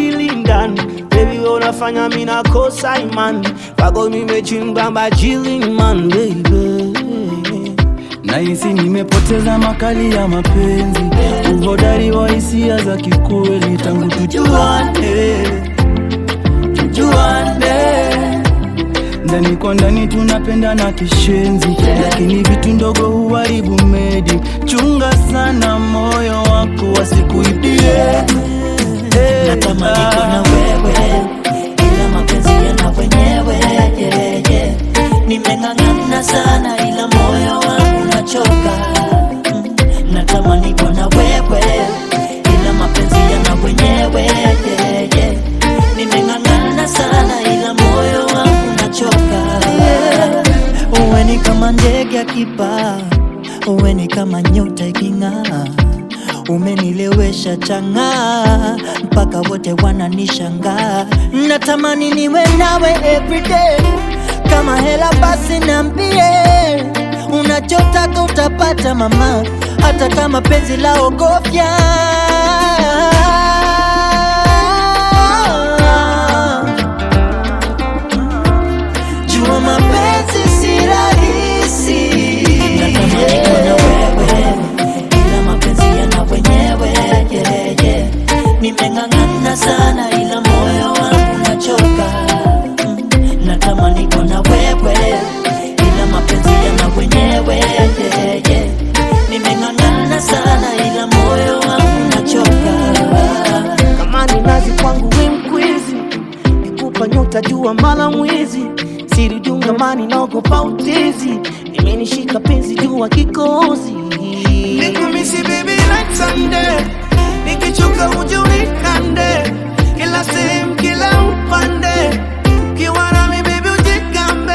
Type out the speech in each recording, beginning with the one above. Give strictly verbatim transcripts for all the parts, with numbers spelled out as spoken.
akili ndani. Baby unafanya mimi nakosa imani, kwako nimechimba majili man baby. Nahisi nimepoteza makali ya mapenzi, uhodari wa hisia za kikweli. Tangu tujuane, tujuane, ndani kwa ndani tunapenda na kishenzi, lakini vitu ndogo huharibu medi. Chunga sana moyo wako wasikuibie. Natamani kuwa na wewe, ila mapenzi yana wenyewe, yeah, yeah. Nimeng'ang'ana sana ila moyo wangu unachoka. mm. Natamani kuwa na wewe, ila mapenzi yana wenyewe, yeah, yeah. Nimeng'ang'ana sana ila moyo wangu unachoka, yeah. Uwe ni kama ndege akipaa, uwe ni kama nyota iking'aa, umenilewesha chang'aa, mpaka wote wananishangaa. Natamani niwe nawe everyday, kama hela basi niambie, unachotaka utapata mama, hata kama penzi la ogofya. Jua mapenzi si rahisi. Natamani kuwa na wewe, ila mapenzi yana wenyewe, yeah, yeah. Nimeng'ang'ana sana ila moyo wangu unachoka. mm. Natamani kuwa na wewe, ila mapenzi yana wenyewe, yeah, yeah. Nimeng'ang'ana sana ila moyo wangu unachoka. Kama ni nazi kwangu we mkwizi, nikupa nyota jua mala mwizi, siri dunga mani naogopa utizi, nimenishika penzi jua kikozi. Nikumisi baby like Sunday, nikichoka uje unikande, kila sehemu kila upande, ukiwa nami baby ujikambe.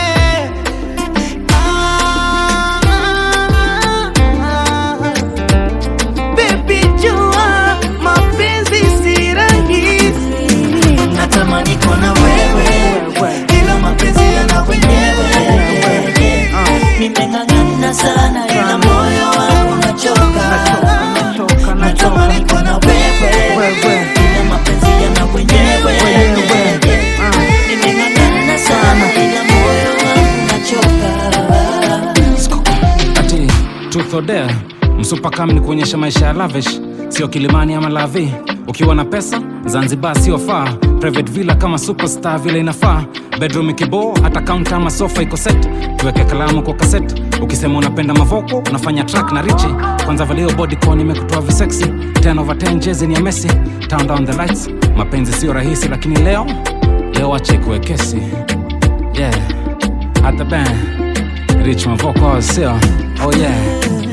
ah, ah, ah. Baby jua mapenzi si rahisi. Natamani kuwa na wewe, ila mapenzi yana wenyewe, nimeng'ang'ana sana ila moyo wangu unachoka. Natamani kuwa na wewe, ila mapenzi yana wenyewe, nimeng'ang'ana sana ila moyo wangu unachoka. Ati truth or dare, msupa kama ni kuonyesha maisha ya lavish, sio Kilimani ama Lavi. Ukiwa na pesa Zanzibar sio faa, private villa kama superstar vile inafaa, bedroom ikibo hata counter ama sofa iko set, tuweke kalamu kwa cassette. Ukisema unapenda mavoko unafanya track na Richie, kwanza valeo bodycon imekutoa visexy, ten over ten jezi ni ya Messi, turn down the lights. Mapenzi sio rahisi lakini leo leo ache kuwe kesi, yeah. At the band Rich mavoko sio, oh yeah.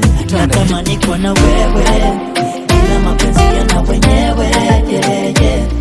Natamani kuwa na wewe, ila mapenzi yana wenyewe, yeah, yeah.